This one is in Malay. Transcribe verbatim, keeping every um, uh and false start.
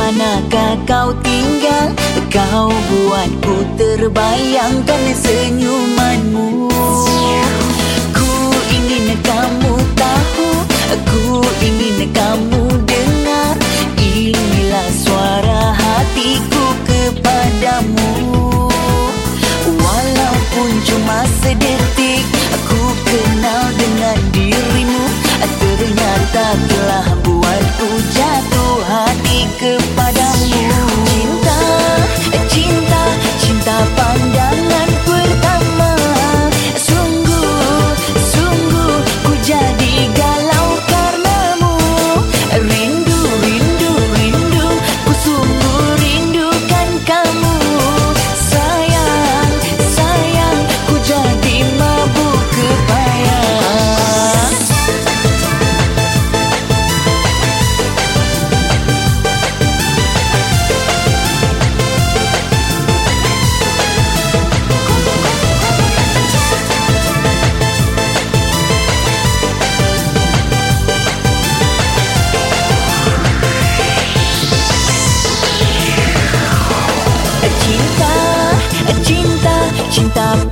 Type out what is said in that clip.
manakah kau tinggal? Kau buatku terbayangkan senyumanmu. Ku ingin kamu tahu, ku ingin kamu dengar. Inilah suara hatiku kepadamu. Walaupun cuma sedetik aku kenal dengan dirimu, ternyata telah buatku jatuh hati kepadamu. Cinta, cinta, cinta pandangan pertama. Sungguh, sungguh ku jadi galau karenamu. Rindu, rindu, rindu, ku sungguh rindukan kamu. Sayang, sayang, ku jadi mabuk kepayang. Cinta, cinta, cinta